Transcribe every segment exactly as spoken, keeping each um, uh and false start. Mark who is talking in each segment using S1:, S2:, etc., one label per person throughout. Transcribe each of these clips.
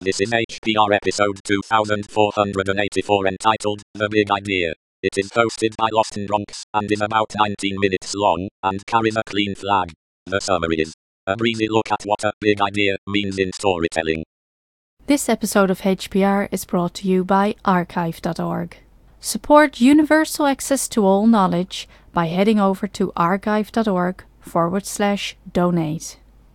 S1: This is H P R episode two thousand four hundred eighty-four entitled The Big Idea. It is hosted by Lost and Bronx and is about nineteen minutes long and carries a clean flag. The summary is a breezy look at what a big idea means in storytelling.
S2: This episode of H P R is brought to you by archive dot org. Support universal access to all knowledge by heading over to archive dot org forward slash donate.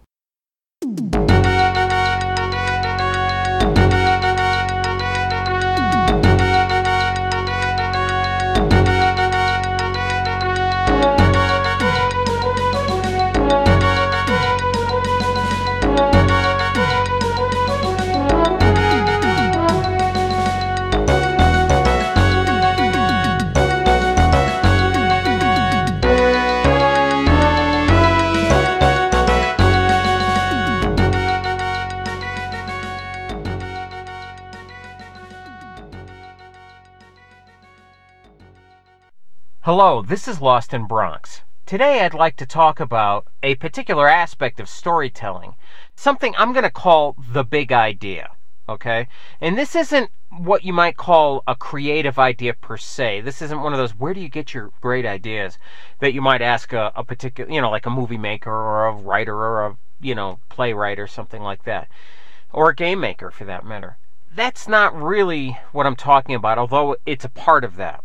S3: Hello, this is Lost in Bronx. Today I'd like to talk about a particular aspect of storytelling, something I'm going to call the big idea, okay? And this isn't what you might call a creative idea per se. This isn't one of those, where do you get your great ideas, that you might ask a, a particular, you know, like a movie maker or a writer or a, you know, playwright or something like that, or a game maker for that matter. That's not really what I'm talking about, although it's a part of that.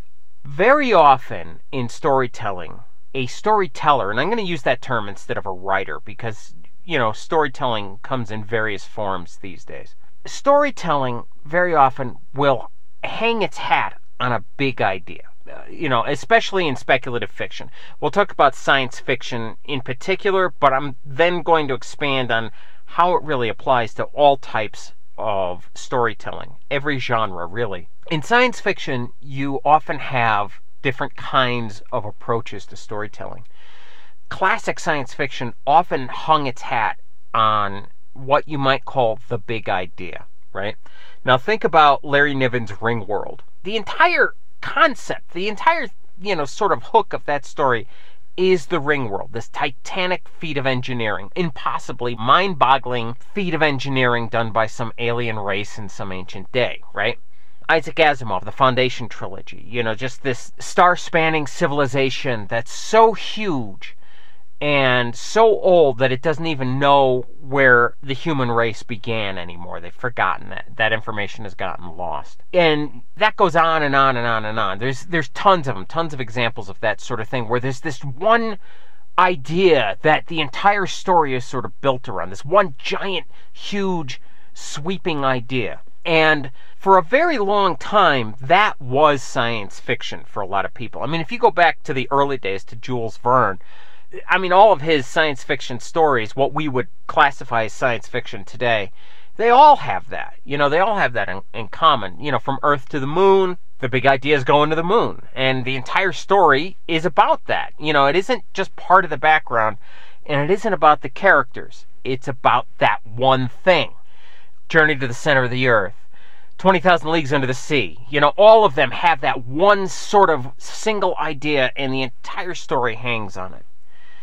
S3: Very often in storytelling, a storyteller, and I'm going to use that term instead of a writer because, you know, storytelling comes in various forms these days. Storytelling very often will hang its hat on a big idea, uh, you know, especially in speculative fiction. We'll talk about science fiction in particular, but I'm then going to expand on how it really applies to all types of storytelling, every genre really. In science fiction, you often have different kinds of approaches to storytelling. Classic science fiction often hung its hat on what you might call the big idea, right? Now think about Larry Niven's Ringworld. The entire concept, the entire, you know, sort of hook of that story is the Ringworld, this titanic feat of engineering, impossibly mind-boggling feat of engineering done by some alien race in some ancient day, right? Isaac Asimov, the Foundation trilogy, you know, just this star-spanning civilization that's so huge and so old that it doesn't even know where the human race began anymore. They've forgotten that. That information has gotten lost. And that goes on and on and on and on. There's there's tons of them, tons of examples of that sort of thing where there's this one idea that the entire story is sort of built around, this one giant, huge, sweeping idea. And for a very long time, that was science fiction for a lot of people. I mean, if you go back to the early days, to Jules Verne, I mean, all of his science fiction stories, what we would classify as science fiction today, they all have that. You know, they all have that in, in common. You know, from Earth to the Moon, the big idea is going to the moon. And the entire story is about that. You know, it isn't just part of the background, and it isn't about the characters. It's about that one thing. Journey to the Center of the Earth, twenty thousand Leagues Under the Sea. You know, all of them have that one sort of single idea, and the entire story hangs on it.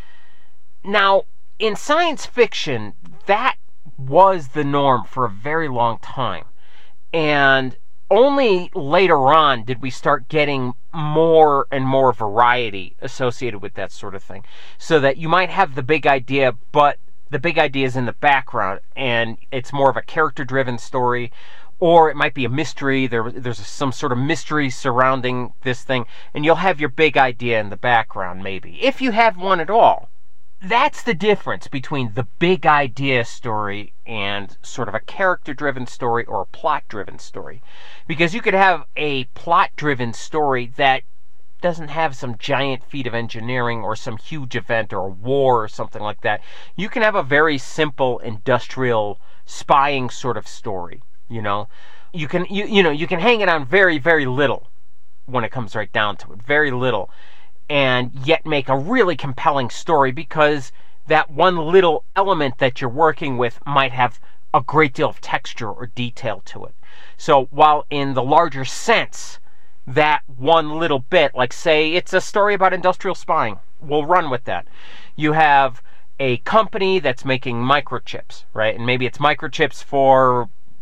S3: Now, in science fiction, that was the norm for a very long time. And only later on did we start getting more and more variety associated with that sort of thing. So that you might have the big idea, but the big idea is in the background, and it's more of a character-driven story, or it might be a mystery. There, there's some sort of mystery surrounding this thing, and you'll have your big idea in the background, maybe, if you have one at all. That's the difference between the big idea story and sort of a character-driven story or a plot-driven story. Because you could have a plot-driven story that doesn't have some giant feat of engineering or some huge event or a war or something like that. You can have a very simple industrial spying sort of story, you know. You can you you know, you can hang it on very, very little when it comes right down to it. Very little. And yet make a really compelling story because that one little element that you're working with might have a great deal of texture or detail to it. So while in the larger sense, that one little bit, like say it's a story about industrial spying, we'll run with that. You have a company that's making microchips, right? And maybe it's microchips for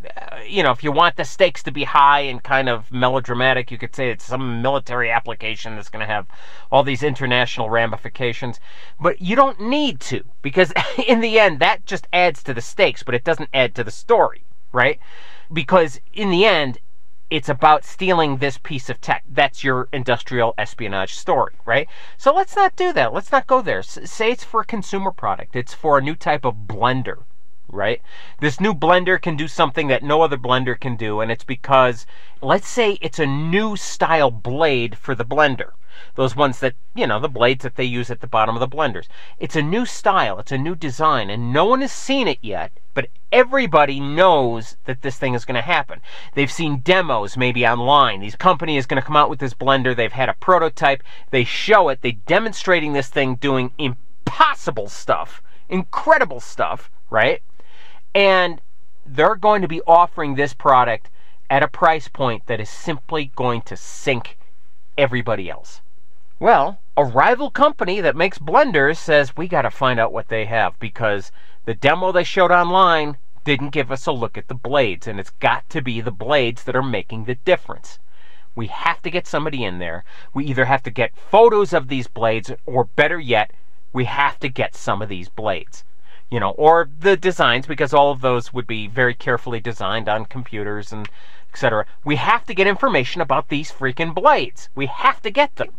S3: you know, if you want the stakes to be high and kind of melodramatic, you could say it's some military application that's going to have all these international ramifications. But you don't need to, because in the end, that just adds to the stakes, but it doesn't add to the story, right? Because in the end, it's about stealing this piece of tech. That's your industrial espionage story, right? So let's not do that. Let's not go there. S- say it's for a consumer product. It's for a new type of blender, right? This new blender can do something that no other blender can do, and it's because, let's say it's a new style blade for the blender. Those ones that, you know, the blades that they use at the bottom of the blenders. It's a new style, it's a new design, and no one has seen it yet, but everybody knows that this thing is going to happen. They've seen demos maybe online. These company is going to come out with this blender. They've had a prototype. They show it. They're demonstrating this thing doing impossible stuff, incredible stuff, right? And they're going to be offering this product at a price point that is simply going to sink everybody else. Well, a rival company that makes blenders says, we got to find out what they have, because the demo they showed online didn't give us a look at the blades, and it's got to be the blades that are making the difference. We have to get somebody in there. We either have to get photos of these blades, or better yet, we have to get some of these blades. You know, or the designs, because all of those would be very carefully designed on computers and et cetera. We have to get information about these freaking blades. We have to get them.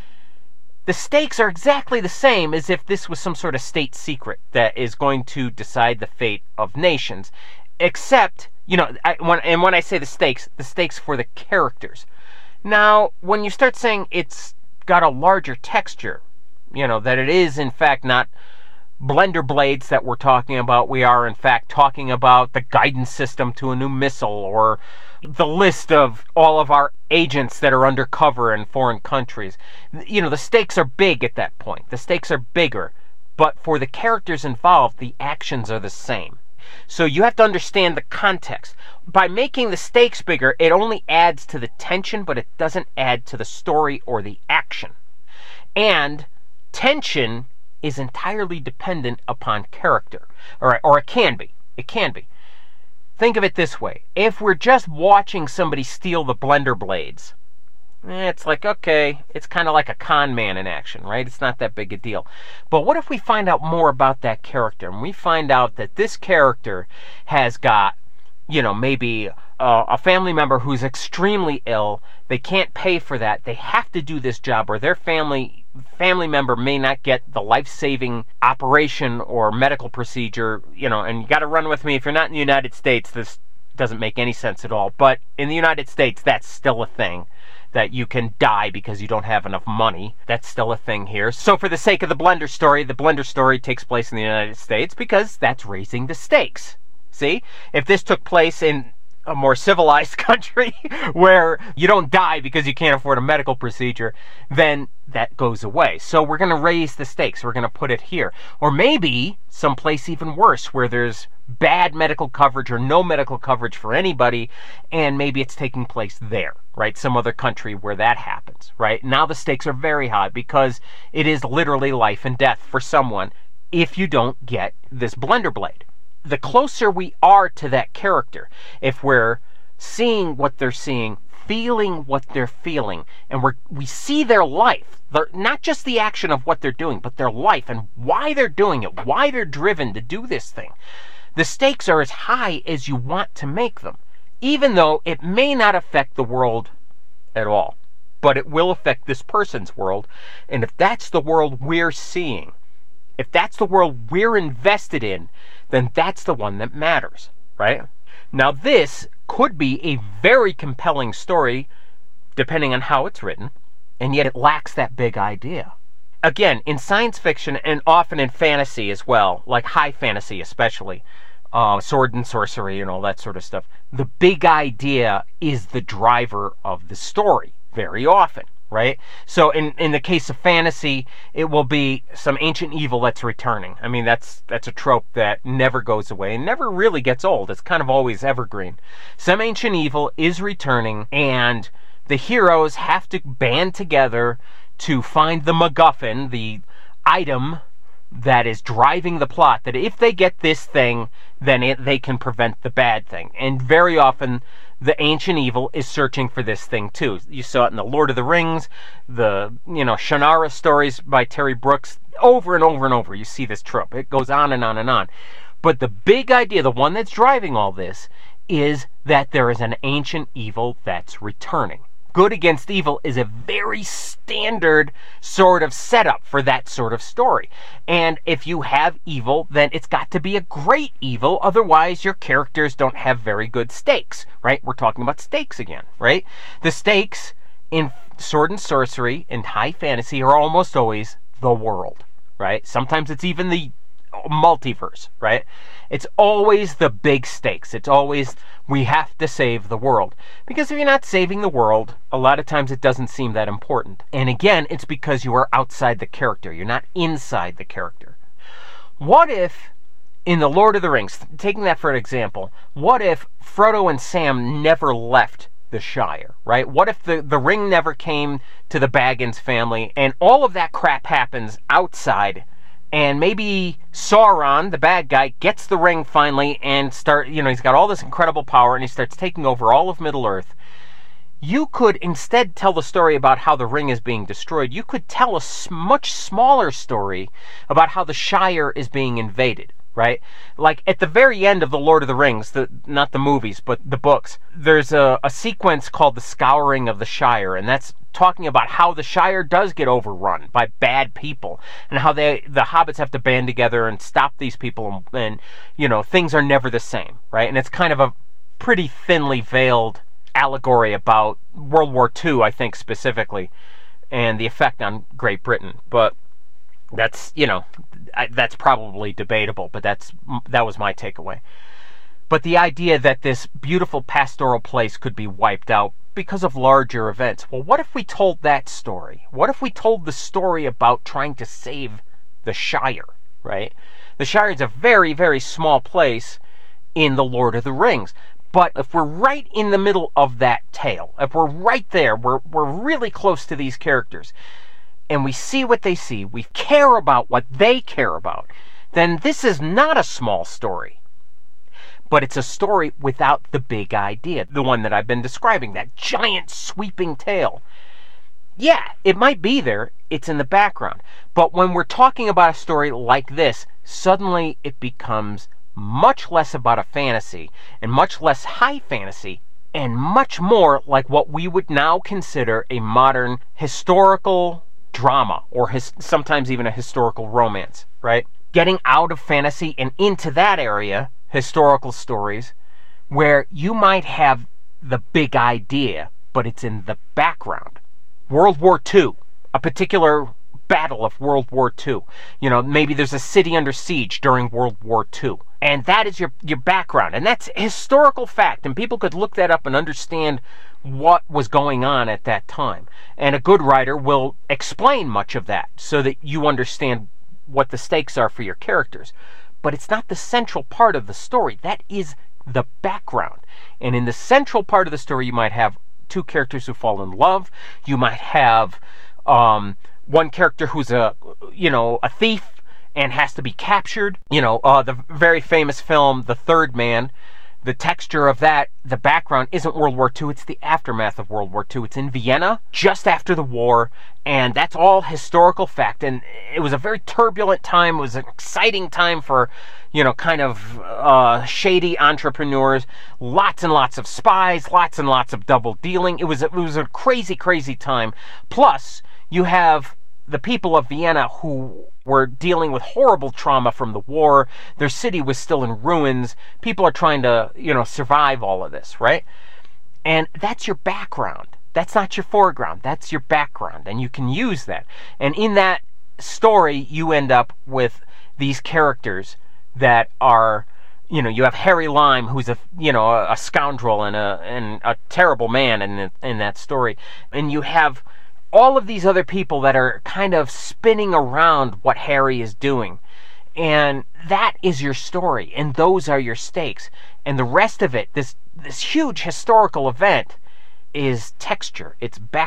S3: The stakes are exactly the same as if this was some sort of state secret that is going to decide the fate of nations. Except, you know, I, when, and when I say the stakes, the stakes for the characters. Now, when you start saying it's got a larger texture, you know, that it is in fact not blender blades that we're talking about. We are in fact talking about the guidance system to a new missile, or the list of all of our agents that are undercover in foreign countries. You know, the stakes are big at that point. The stakes are bigger. But for the characters involved, the actions are the same. So you have to understand the context. By making the stakes bigger, it only adds to the tension, but it doesn't add to the story or the action. And tension is entirely dependent upon character. Or, or it can be. It can be. Think of it this way. If we're just watching somebody steal the blender blades, eh, it's like, okay, it's kind of like a con man in action, right? It's not that big a deal. But what if we find out more about that character, and we find out that this character has got, you know, maybe uh, a family member who's extremely ill. They can't pay for that. They have to do this job, or their family family member may not get the life-saving operation or medical procedure, you know, and you got to run with me. If you're not in the United States, this doesn't make any sense at all. But in the United States, that's still a thing, that you can die because you don't have enough money. That's still a thing here. So for the sake of the blender story, the blender story takes place in the United States because that's raising the stakes. See? If this took place in a more civilized country where you don't die because you can't afford a medical procedure, then that goes away. So we're going to raise the stakes. We're going to put it here. Or maybe someplace even worse, where there's bad medical coverage or no medical coverage for anybody, and maybe it's taking place there, right? Some other country where that happens, right? Now the stakes are very high because it is literally life and death for someone if you don't get this blender blade. The closer we are to that character, if we're seeing what they're seeing, feeling what they're feeling, and we're, we see their life, they're, not just the action of what they're doing, but their life and why they're doing it, why they're driven to do this thing, the stakes are as high as you want to make them, even though it may not affect the world at all. But it will affect this person's world, and if that's the world we're seeing, if that's the world we're invested in, then that's the one that matters, right? Now this could be a very compelling story, depending on how it's written, and yet it lacks that big idea. Again, in science fiction, and often in fantasy as well, like high fantasy especially, uh, sword and sorcery and all that sort of stuff, the big idea is the driver of the story, very often. Right? So in, in the case of fantasy, it will be some ancient evil that's returning. I mean, that's that's a trope that never goes away and never really gets old. It's kind of always evergreen. Some ancient evil is returning, and the heroes have to band together to find the MacGuffin, the item that is driving the plot, that if they get this thing, then it, they can prevent the bad thing. And very often, the ancient evil is searching for this thing too. You saw it in the Lord of the Rings, the, you know, Shannara stories by Terry Brooks. Over and over and over, you see this trope. It goes on and on and on. But the big idea, the one that's driving all this, is that there is an ancient evil that's returning. Good against evil is a very standard sort of setup for that sort of story. And if you have evil, then it's got to be a great evil. Otherwise, your characters don't have very good stakes, right? We're talking about stakes again, right? The stakes in sword and sorcery and high fantasy are almost always the world, right? Sometimes it's even the multiverse, right? It's always the big stakes. It's always, we have to save the world. Because if you're not saving the world, a lot of times it doesn't seem that important. And again, it's because you are outside the character. You're not inside the character. What if, in The Lord of the Rings, taking that for an example, what if Frodo and Sam never left the Shire, right? What if the, the ring never came to the Baggins family and all of that crap happens outside, and maybe Sauron, the bad guy, gets the ring finally and start, you know, he's got all this incredible power and he starts taking over all of Middle-earth. You could instead tell the story about how the ring is being destroyed. You could tell a much smaller story about how the Shire is being invaded, right? Like at the very end of The Lord of the Rings, the, not the movies, but the books, there's a, a sequence called The Scouring of the Shire, and that's talking about how the Shire does get overrun by bad people, and how they the hobbits have to band together and stop these people, and, and you know, things are never the same, right? And it's kind of a pretty thinly veiled allegory about World War Two, I think, specifically, and the effect on Great Britain. But that's, you know, I, that's probably debatable, but that's that was my takeaway. But the idea that this beautiful pastoral place could be wiped out because of larger events. Well, what if we told that story? What if we told the story about trying to save the Shire, right? The Shire is a very, very small place in The Lord of the Rings. But if we're right in the middle of that tale, if we're right there, we're, we're really close to these characters, and we see what they see, we care about what they care about, then this is not a small story. But it's a story without the big idea, the one that I've been describing, that giant sweeping tale. Yeah, it might be there, it's in the background. But when we're talking about a story like this, suddenly it becomes much less about a fantasy, and much less high fantasy, and much more like what we would now consider a modern historical drama, or his, sometimes even a historical romance, right? Getting out of fantasy and into that area, historical stories, where you might have the big idea, but it's in the background. World War Two, a particular battle of World War Two. You know, maybe there's a city under siege during World War Two. And that is your, your background. And that's historical fact. And people could look that up and understand what was going on at that time. And a good writer will explain much of that so that you understand what the stakes are for your characters. But it's not the central part of the story. That is the background. And in the central part of the story, you might have two characters who fall in love. You might have um, one character who's a, you know, a thief and has to be captured. You know, uh, the very famous film, The Third Man, the texture of that, the background isn't World War Two, it's the aftermath of World War Two. It's in Vienna, just after the war, and that's all historical fact. And it was a very turbulent time. It was an exciting time for, you know, kind of uh, shady entrepreneurs. Lots and lots of spies, lots and lots of double dealing. It was, it was a crazy, crazy time. Plus, you have the people of Vienna who were dealing with horrible trauma from the war. Their city was still in ruins. People are trying to, you know, survive all of this, right? And that's your background. That's not your foreground. That's your background. And you can use that. And in that story, you end up with these characters that are, you know, you have Harry Lime, who's a, you know, a, a scoundrel and a and a terrible man in in that story. And you have all of these other people that are kind of spinning around what Harry is doing. And that is your story, and those are your stakes. And the rest of it, this this huge historical event, is texture, it's background.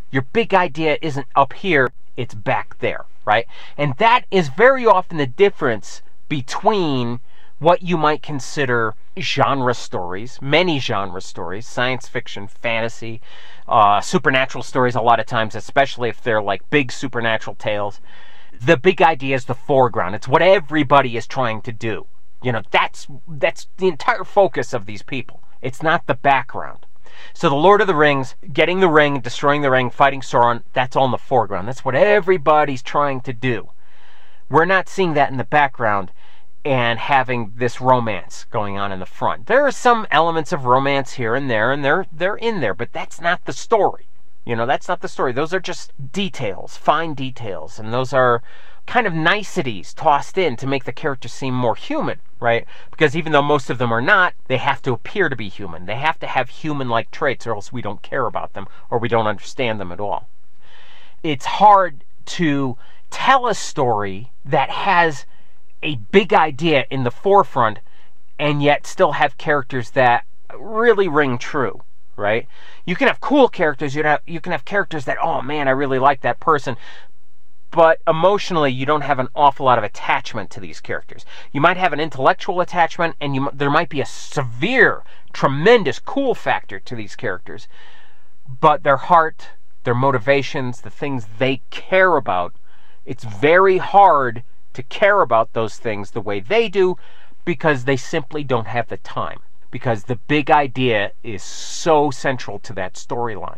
S3: Your big idea isn't up here, it's back there, right? And that is very often the difference between what you might consider genre stories, many genre stories, science fiction, fantasy, uh, supernatural stories a lot of times, especially if they're like big supernatural tales. The big idea is the foreground. It's what everybody is trying to do. You know, that's that's the entire focus of these people. It's not the background. So the Lord of the Rings, getting the ring, destroying the ring, fighting Sauron, that's all in the foreground. That's what everybody's trying to do. We're not seeing that in the background and having this romance going on in the front. There are some elements of romance here and there, and they're they're in there, but that's not the story. You know, that's not the story. Those are just details, fine details, and those are kind of niceties tossed in to make the characters seem more human, right? Because even though most of them are not, they have to appear to be human. They have to have human-like traits, or else we don't care about them, or we don't understand them at all. It's hard to tell a story that has a big idea in the forefront and yet still have characters that really ring true, right? You can have cool characters, you can have, you can have characters that, oh man, I really like that person, but emotionally you don't have an awful lot of attachment to these characters. You might have an intellectual attachment, and you, there might be a severe, tremendous cool factor to these characters, but their heart, their motivations, the things they care about, it's very hard to care about those things the way they do because they simply don't have the time. Because the big idea is so central to that storyline.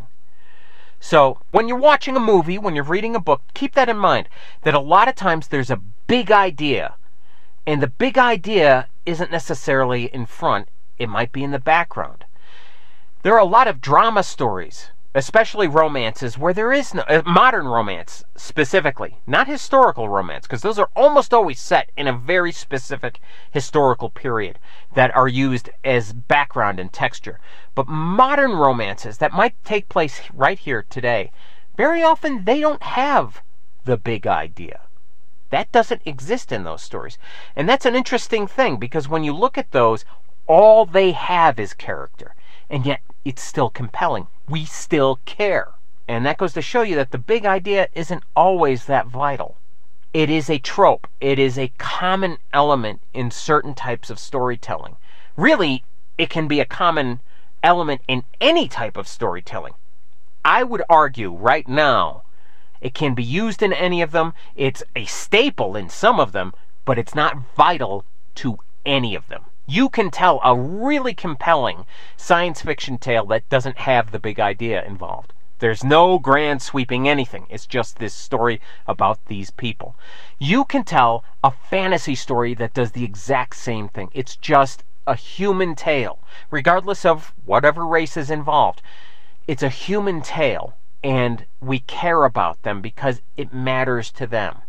S3: So when you're watching a movie, when you're reading a book, keep that in mind, that a lot of times there's a big idea, and the big idea isn't necessarily in front, it might be in the background. There are a lot of drama stories, especially romances, where there is no, uh, modern romance specifically, not historical romance, because those are almost always set in a very specific historical period that are used as background and texture. But modern romances that might take place right here today, very often they don't have the big idea. That doesn't exist in those stories. And that's an interesting thing, because when you look at those, all they have is character. And yet it's still compelling. We still care. And that goes to show you that the big idea isn't always that vital. It is a trope. It is a common element in certain types of storytelling. Really, it can be a common element in any type of storytelling. I would argue right now it can be used in any of them. It's a staple in some of them, but it's not vital to any of them. You can tell a really compelling science fiction tale that doesn't have the big idea involved. There's no grand sweeping anything. It's just this story about these people. You can tell a fantasy story that does the exact same thing. It's just a human tale, regardless of whatever race is involved. It's a human tale, and we care about them because it matters to them.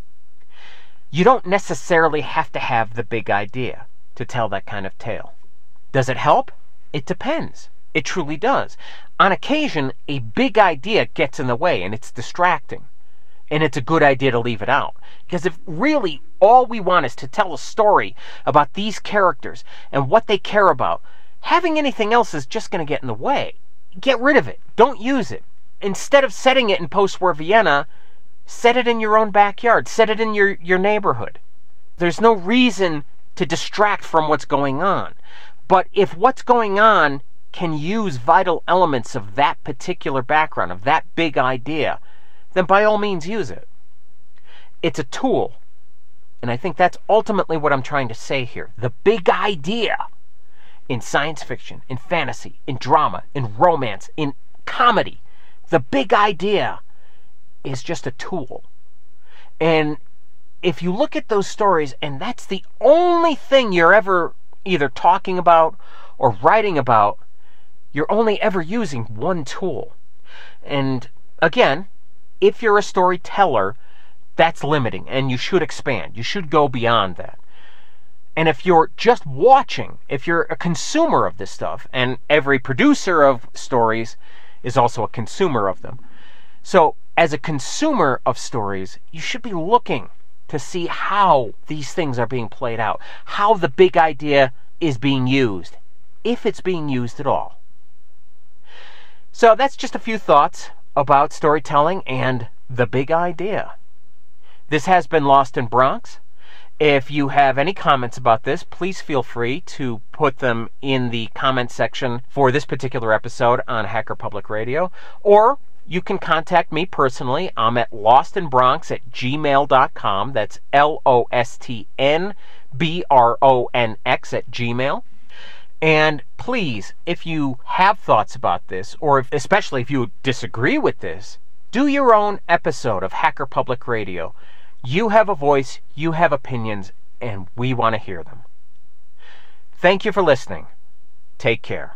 S3: You don't necessarily have to have the big idea to tell that kind of tale. Does it help? It depends. It truly does. On occasion, a big idea gets in the way and it's distracting. And it's a good idea to leave it out. Because if really all we want is to tell a story about these characters and what they care about, having anything else is just going to get in the way. Get rid of it. Don't use it. Instead of setting it in post-war Vienna, set it in your own backyard. Set it in your, your neighborhood. There's no reason to distract from what's going on. But if what's going on can use vital elements of that particular background, of that big idea, then by all means use it. It's a tool. And I think that's ultimately what I'm trying to say here. The big idea in science fiction, in fantasy, in drama, in romance, in comedy, the big idea is just a tool. And if you look at those stories and that's the only thing you're ever either talking about or writing about, you're only ever using one tool. And again, if you're a storyteller, that's limiting and you should expand. You should go beyond that. And if you're just watching, if you're a consumer of this stuff, and every producer of stories is also a consumer of them. So as a consumer of stories, you should be looking to see how these things are being played out, how the big idea is being used, if it's being used at all. So that's just a few thoughts about storytelling and the big idea. This has been Lost in Bronx. If you have any comments about this, please feel free to put them in the comment section for this particular episode on Hacker Public Radio, or you can contact me personally. I'm at lostinbronx at gmail dot com. That's L O S T N B R O N X at Gmail. And please, if you have thoughts about this, or if, especially if you disagree with this, do your own episode of Hacker Public Radio. You have a voice, you have opinions, and we want to hear them. Thank you for listening. Take care.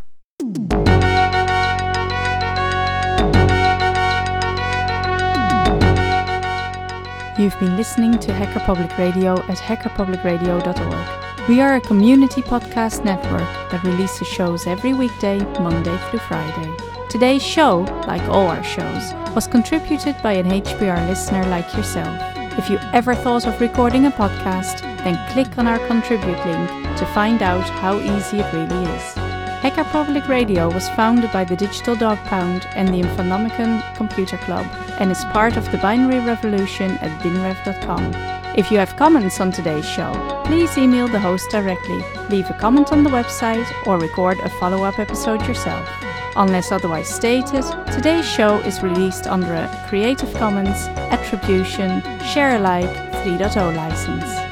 S2: You've been listening to Hacker Public Radio at hacker public radio dot org. We are a community podcast network that releases shows every weekday, Monday through Friday. Today's show, like all our shows, was contributed by an H P R listener like yourself. If you ever thought of recording a podcast, then click on our contribute link to find out how easy it really is. Hacker Public Radio was founded by the Digital Dog Pound and the Infonomicon Computer Club and is part of the Binary Revolution at binrev dot com. If you have comments on today's show, please email the host directly, leave a comment on the website, or record a follow-up episode yourself. Unless otherwise stated, today's show is released under a Creative Commons Attribution Share Alike three point oh license.